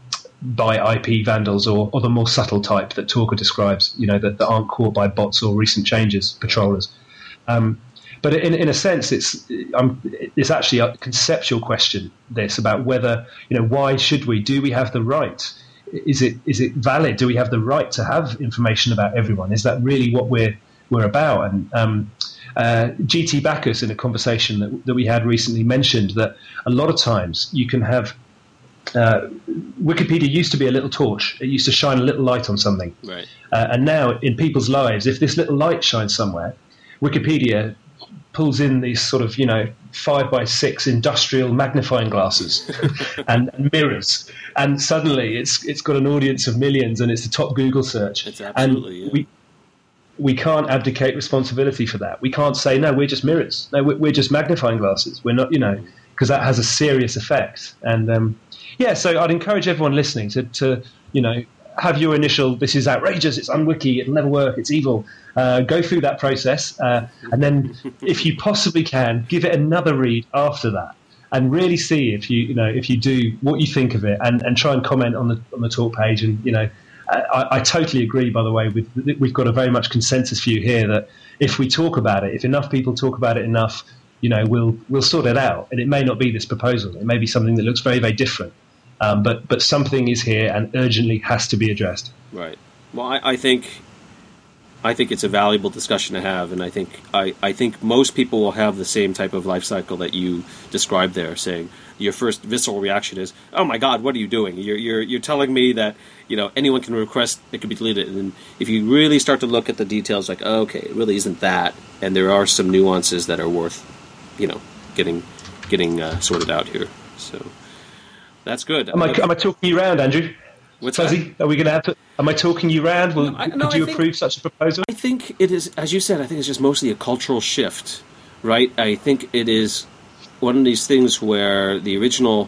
IP vandals or the more subtle type that Talker describes, that aren't caught by bots or recent changes, patrollers. But in a sense, it's actually a conceptual question, this, about whether, why should we? Do we have the right? Is it valid? Do we have the right to have information about everyone? Is that really what we're about? And GT Bacchus, in a conversation that we had recently, mentioned that a lot of times you can have Wikipedia used to be a little torch. It used to shine a little light on something. Right. And now in people's lives, if this little light shines somewhere, Wikipedia pulls in these sort of 5x6 industrial magnifying glasses and mirrors, and suddenly it's got an audience of millions, and it's the top Google search. It's absolutely, and we can't abdicate responsibility for that. We can't say, no, we're just mirrors. No, we're just magnifying glasses. We're not, because that has a serious effect. And so I'd encourage everyone listening to have your initial, this is outrageous, it's unwiki, it'll never work, it's evil. Go through that process, and then, if you possibly can, give it another read after that, and really see if you do what you think of it, and try and comment on the talk page. And I totally agree. By the way, we've got a very much consensus view here that if we talk about it, if enough people talk about it enough, we'll sort it out. And it may not be this proposal; it may be something that looks very, very different. But something is here and urgently has to be addressed. Right. Well, I think it's a valuable discussion to have, and I think most people will have the same type of life cycle that you described there, saying your first visceral reaction is, "Oh my God, what are you doing? You're telling me that anyone can request it could be deleted." And then if you really start to look at the details, like, oh, okay, it really isn't that, and there are some nuances that are worth getting sorted out here. So. That's good. Am I talking you round, Andrew? What's Fuzzy? Are we going to have to? Am I talking you round? Could you approve such a proposal? I think it is, as you said. I think it's just mostly a cultural shift, right? I think it is one of these things where the original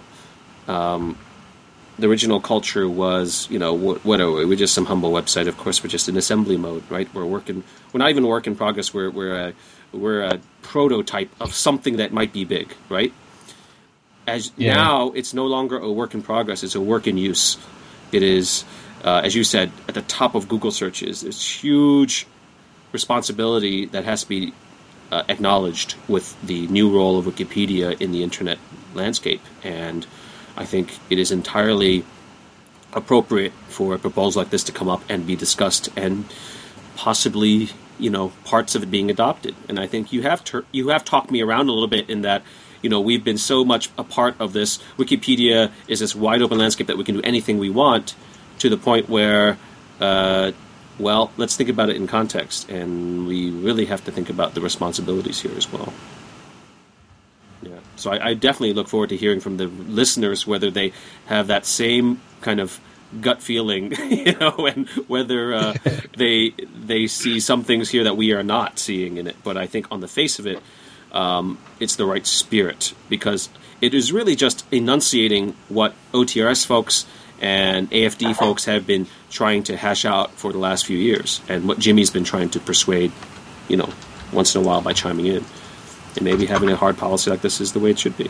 culture was, what are we? We're just some humble website. Of course, we're just in assembly mode, right? We're not even work in progress. We're a prototype of something that might be big, right? Now, it's no longer a work in progress, it's a work in use. It is, as you said, at the top of Google searches. It's huge responsibility that has to be acknowledged with the new role of Wikipedia in the internet landscape. And I think it is entirely appropriate for a proposal like this to come up and be discussed, and possibly, parts of it being adopted. And I think you have talked me around a little bit in that, we've been so much a part of this. Wikipedia is this wide open landscape that we can do anything we want, to the point where, let's think about it in context, and we really have to think about the responsibilities here as well. Yeah. So I definitely look forward to hearing from the listeners whether they have that same kind of gut feeling, and whether they see some things here that we are not seeing in it. But I think on the face of it, it's the right spirit, because it is really just enunciating what OTRS folks and AFD folks have been trying to hash out for the last few years, and what Jimmy's been trying to persuade, once in a while by chiming in. And maybe having a hard policy like this is the way it should be.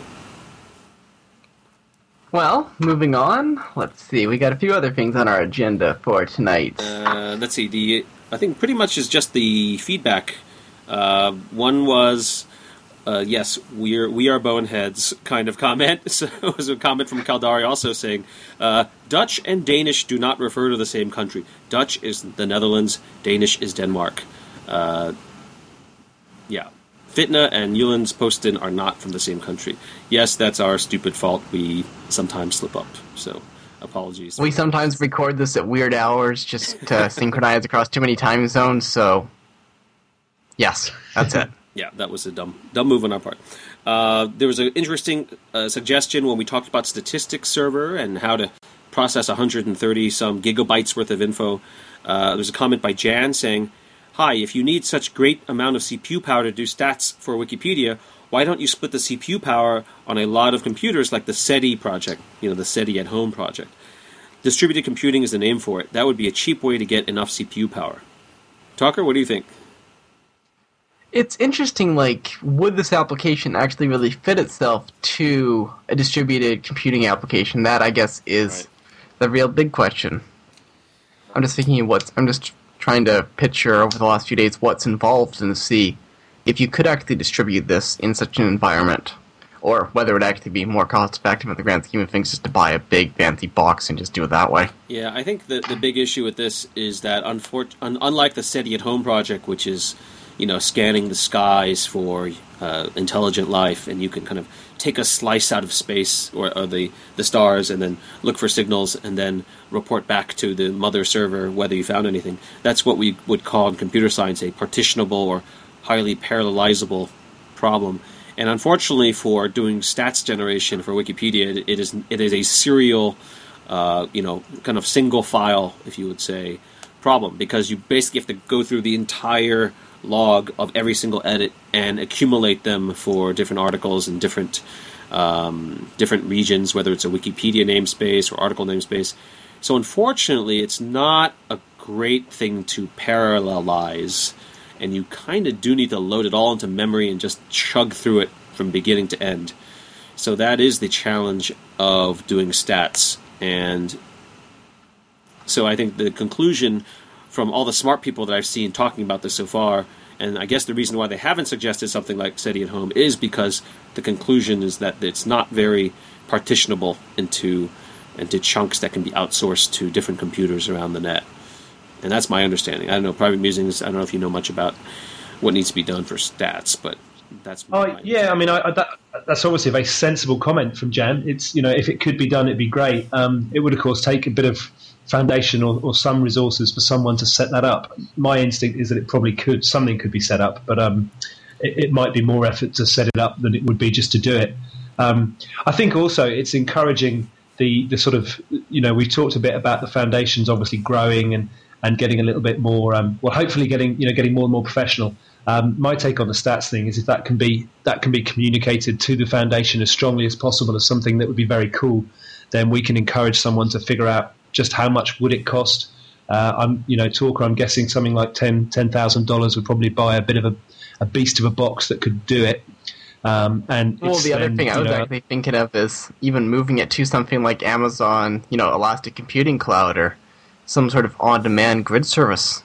Well, moving on. Let's see. We got a few other things on our agenda for tonight. Let's see. I think pretty much is just the feedback. One was yes, we are boneheads kind of comment. So it was a comment from Caldari also saying, Dutch and Danish do not refer to the same country. Dutch is the Netherlands, Danish is Denmark. Yeah. Fitna and Jyllands-Posten are not from the same country. Yes, that's our stupid fault. We sometimes slip up, so apologies. We sometimes record this at weird hours just to synchronize across too many time zones, so yes, that's it. Yeah, that was a dumb move on our part. There was an interesting suggestion when we talked about Statistics Server and how to process 130-some gigabytes worth of info. There's a comment by Jan saying, "Hi, if you need such great amount of CPU power to do stats for Wikipedia, why don't you split the CPU power on a lot of computers like the SETI project, the SETI at Home project? Distributed computing is the name for it. That would be a cheap way to get enough CPU power." Tucker, what do you think? It's interesting, would this application actually really fit itself to a distributed computing application? That, I guess, is the real big question. I'm just trying to picture over the last few days what's involved and see if you could actually distribute this in such an environment, or whether it would actually be more cost-effective in the grand scheme of things just to buy a big, fancy box and just do it that way. Yeah, I think the big issue with this is that, unlike the SETI at Home project, which is scanning the skies for intelligent life, and you can kind of take a slice out of space or the stars and then look for signals and then report back to the mother server whether you found anything. That's what we would call in computer science a partitionable or highly parallelizable problem. And unfortunately for doing stats generation for Wikipedia, it is a serial, kind of single file, if you would say, problem, because you basically have to go through the entire log of every single edit and accumulate them for different articles and different regions, whether it's a Wikipedia namespace or article namespace. So unfortunately, it's not a great thing to parallelize, and you kind of do need to load it all into memory and just chug through it from beginning to end. So that is the challenge of doing stats. And so I think the conclusion from all the smart people that I've seen talking about this so far, and I guess the reason why they haven't suggested something like SETI at Home is because the conclusion is that it's not very partitionable into chunks that can be outsourced to different computers around the net. And that's my understanding. I don't know, private musings, I don't know if you know much about what needs to be done for stats, but that's my yeah, I mean, that's obviously a very sensible comment from Jan. It's, if it could be done, it'd be great. It would, of course, take a bit of foundation or some resources for someone to set that up. My instinct is that it probably something could be set up, but it might be more effort to set it up than it would be just to do it. I think also it's encouraging the sort of, we've talked a bit about the foundations obviously growing and getting a little bit more, hopefully getting more and more professional. My take on the stats thing is if that can be communicated to the foundation as strongly as possible as something that would be very cool, then we can encourage someone to figure out just how much would it cost. I'm guessing something like $10,000 would probably buy a bit of a beast of a box that could do it. The other thing I was actually thinking of is even moving it to something like Amazon, Elastic Computing Cloud or some sort of on-demand grid service.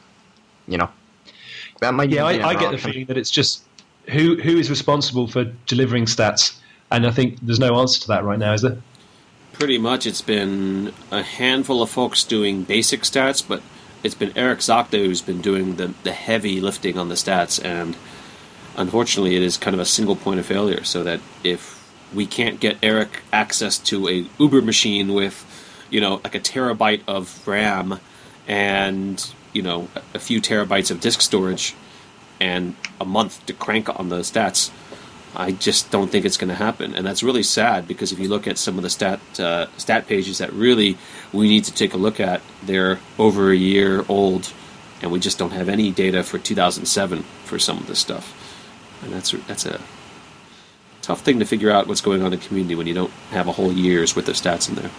That might. Yeah, I get the feeling that it's just who is responsible for delivering stats, and I think there's no answer to that right now, is there? Pretty much, it's been a handful of folks doing basic stats, but it's been Eric Zokta who's been doing the heavy lifting on the stats, and unfortunately it is kind of a single point of failure, so that if we can't get Eric access to a Uber machine with, like a terabyte of RAM and, a few terabytes of disk storage and a month to crank on the stats, I just don't think it's going to happen. And that's really sad, because if you look at some of the stat pages that really we need to take a look at, they're over a year old, and we just don't have any data for 2007 for some of this stuff. And that's a tough thing to figure out what's going on in the community when you don't have a whole year's worth of stats in there.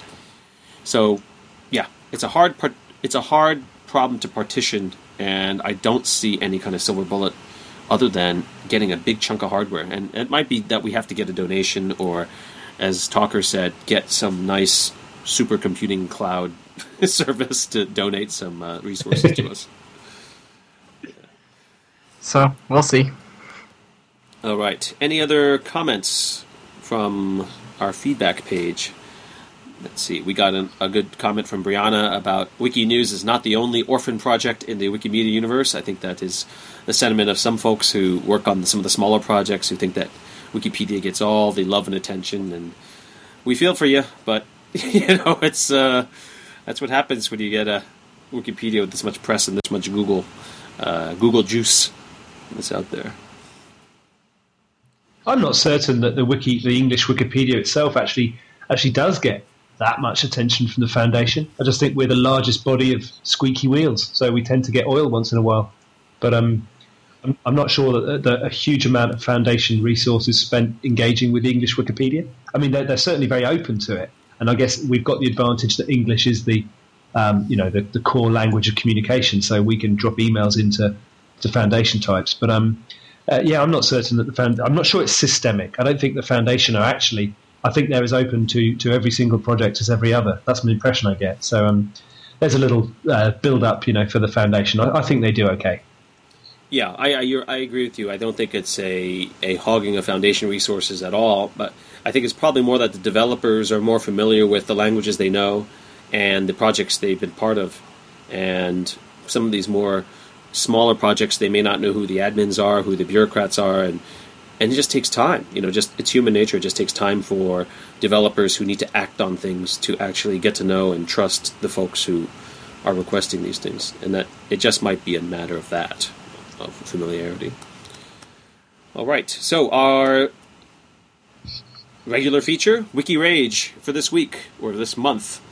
So, yeah, it's a hard problem to partition, and I don't see any kind of silver bullet other than getting a big chunk of hardware. And it might be that we have to get a donation, or, as Talker said, get some nice supercomputing cloud service to donate some resources to us. So, we'll see. All right. Any other comments from our feedback page? Let's see. We got a good comment from Brianna about Wikinews is not the only orphan project in the Wikimedia universe. I think that is the sentiment of some folks who work on some of the smaller projects who think that Wikipedia gets all the love and attention. And we feel for you, but it's that's what happens when you get a Wikipedia with this much press and this much Google juice that's out there. I'm not certain that the English Wikipedia itself actually does get that much attention from the Foundation. I just think we're the largest body of squeaky wheels, so we tend to get oil once in a while. But I'm not sure that a huge amount of Foundation resources spent engaging with the English Wikipedia. I mean, they're certainly very open to it, and I guess we've got the advantage that English is the core language of communication, so we can drop emails into Foundation types. But I'm not certain that I'm not sure it's systemic. I don't think the Foundation are actually. I think they're as open to every single project as every other. That's an impression I get. So there's a little build up, for the Foundation. I think they do okay. Yeah, I agree with you. I don't think it's a hogging of Foundation resources at all, but I think it's probably more that the developers are more familiar with the languages they know and the projects they've been part of. And some of these more smaller projects, they may not know who the admins are, who the bureaucrats are, and it just takes time. It's human nature. It just takes time for developers who need to act on things to actually get to know and trust the folks who are requesting these things. And that it just might be a matter of that, of familiarity. All right. So our regular feature, Wiki Rage, for this week, or this month.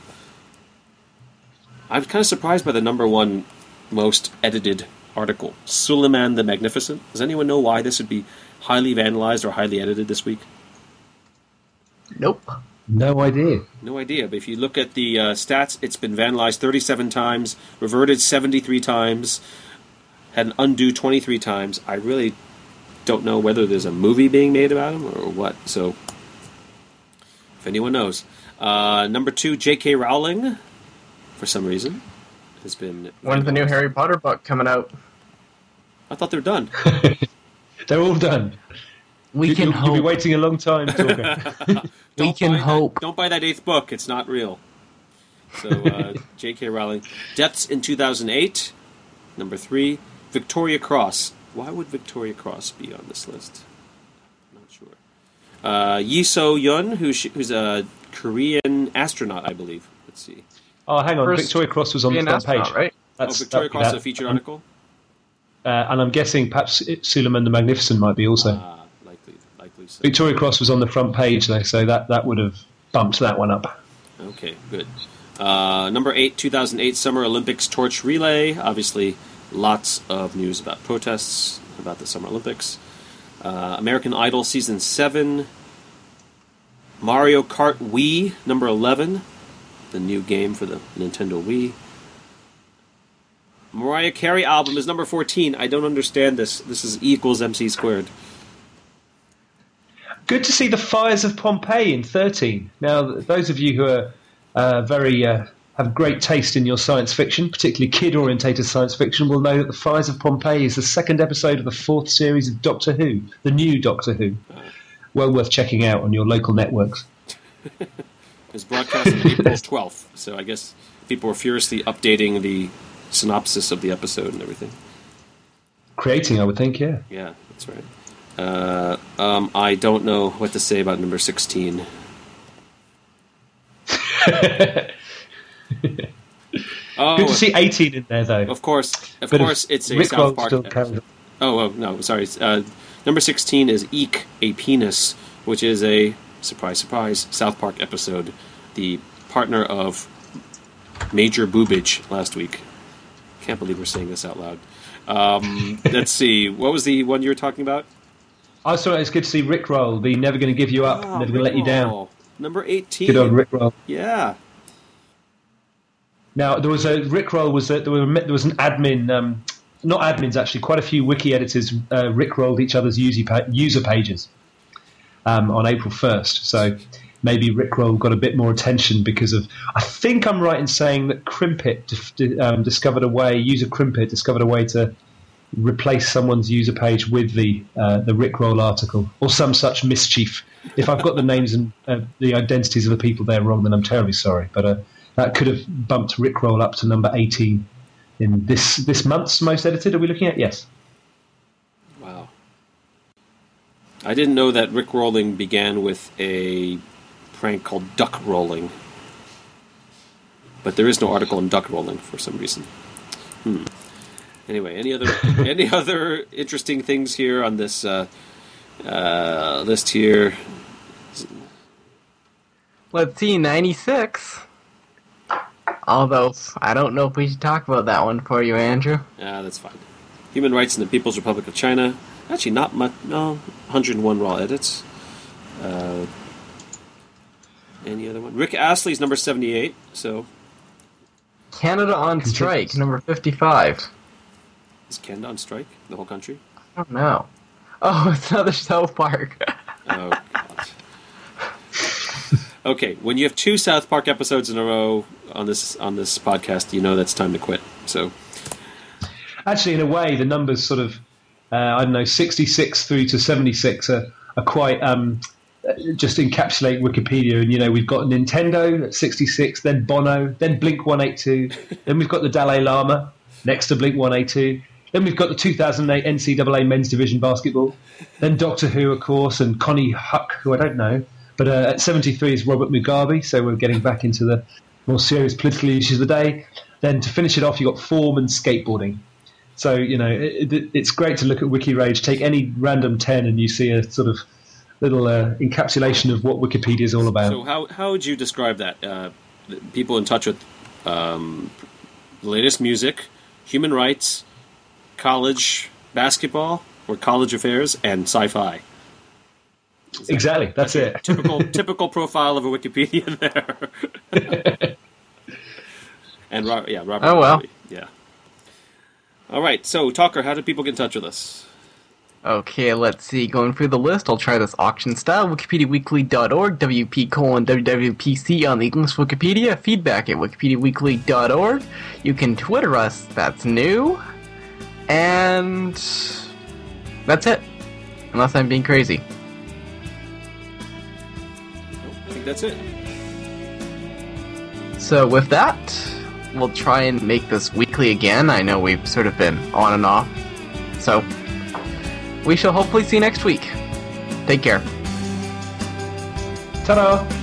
I was kind of surprised by the number one most edited article, Suleiman the Magnificent. Does anyone know why this would be highly vandalized or highly edited this week? Nope. No idea. No idea, but if you look at the stats, it's been vandalized 37 times, reverted 73 times, had an undo 23 times. I really don't know whether there's a movie being made about him or what, so if anyone knows. Number 2, J.K. Rowling, for some reason, has been... When's the new Harry Potter book coming out? I thought they were done. They're all done. We can hope. You'll be waiting a long time, Talker. We can hope. Don't buy that 8th book. It's not real. So, J.K. Rowling. Deaths in 2008. Number 3, Victoria Cross. Why would Victoria Cross be on this list? I'm not sure. Yi So-yun, who's a Korean astronaut, I believe. Let's see. Oh, hang on. First Victoria Cross was on the front page. Right? Victoria Cross is a featured article? And I'm guessing perhaps Suleiman the Magnificent might be also. Likely so. Victoria Cross was on the front page, though, so that would have bumped that one up. Okay, good. Number 8, 2008 Summer Olympics torch relay. Obviously, lots of news about protests about the Summer Olympics. American Idol Season 7. Mario Kart Wii, number 11. The new game for the Nintendo Wii. Mariah Carey album is number 14. I don't understand this. This is E equals MC squared. Good to see the Fires of Pompeii in 13. Now, those of you who are have great taste in your science fiction, particularly kid-orientated science fiction, will know that the Fires of Pompeii is the second episode of the 4th series of Doctor Who, the new Doctor Who. Well worth checking out on your local networks. It was broadcast on April 12th, so I guess people were furiously updating the synopsis of the episode and everything. Creating, I would think, yeah. Yeah, that's right. I don't know what to say about number 16. Good to see 18 in there, though. Of course, it's a South Park. No, sorry. Number 16 is Eek, a Penis, which is a, surprise, surprise, South Park episode. The partner of Major Boobage last week. Can't believe we're saying this out loud. Let's see. What was the one you were talking about? I thought it was good to see Rickroll, the Never Gonna Give You Up, Never Gonna Let You Down. Number 18. Good on Rickroll. Yeah. Now, there was a Rickroll, there was an admin, not admins actually, quite a few wiki editors Rickrolled each other's user pages on April 1st. So maybe Rickroll got a bit more attention because of, I think I'm right in saying that Crimpit discovered a way to replace someone's user page with the Rickroll article or some such mischief. If I've got the names and the identities of the people there wrong, then I'm terribly sorry. But that could have bumped Rickroll up to number 18 in this month's Most Edited. Are we looking at? Yes. Wow. I didn't know that Rickrolling began with a prank called duck rolling. But there is no article on duck rolling for some reason. Anyway, any other interesting things here on this list here? Let's see, 96. Although, I don't know if we should talk about that one for you, Andrew. Yeah, that's fine. Human Rights in the People's Republic of China. Actually, not much. No, 101 raw edits. Any other one? Rick Astley's number 78. So, Canada on Strike, number 55. is Canada on strike? The whole country? I don't know. Oh, it's another South Park. Oh, God. Okay, when you have 2 South Park episodes in a row on this podcast, you know that's time to quit. So, actually, in a way, the numbers sort of, 66 through to 76 are quite just encapsulate Wikipedia. And, we've got Nintendo at 66, then Bono, then Blink-182, then we've got the Dalai Lama next to Blink-182. Then we've got the 2008 NCAA Men's Division Basketball. Then Doctor Who, of course, and Connie Huck, who I don't know. But at 73 is Robert Mugabe, so we're getting back into the more serious political issues of the day. Then to finish it off, you've got form and skateboarding. So, it's great to look at WikiRage, take any random 10 and you see a sort of little encapsulation of what Wikipedia is all about. So how would you describe that? People in touch with the latest music, human rights, college basketball, or college affairs, and sci-fi. Exactly, that's it. Typical profile of a Wikipedia there. And Robert. Oh, well. Robbie, yeah. All right, so Talker, how do people get in touch with us? Okay, let's see. Going through the list, I'll try this auction style. WikipediaWeekly.org, WP:/WPC on the English Wikipedia. Feedback at WikipediaWeekly.org. You can Twitter us, that's new. And that's it. Unless I'm being crazy. I think that's it. So with that, we'll try and make this weekly again. I know we've sort of been on and off. So we shall hopefully see you next week. Take care. Ta-da!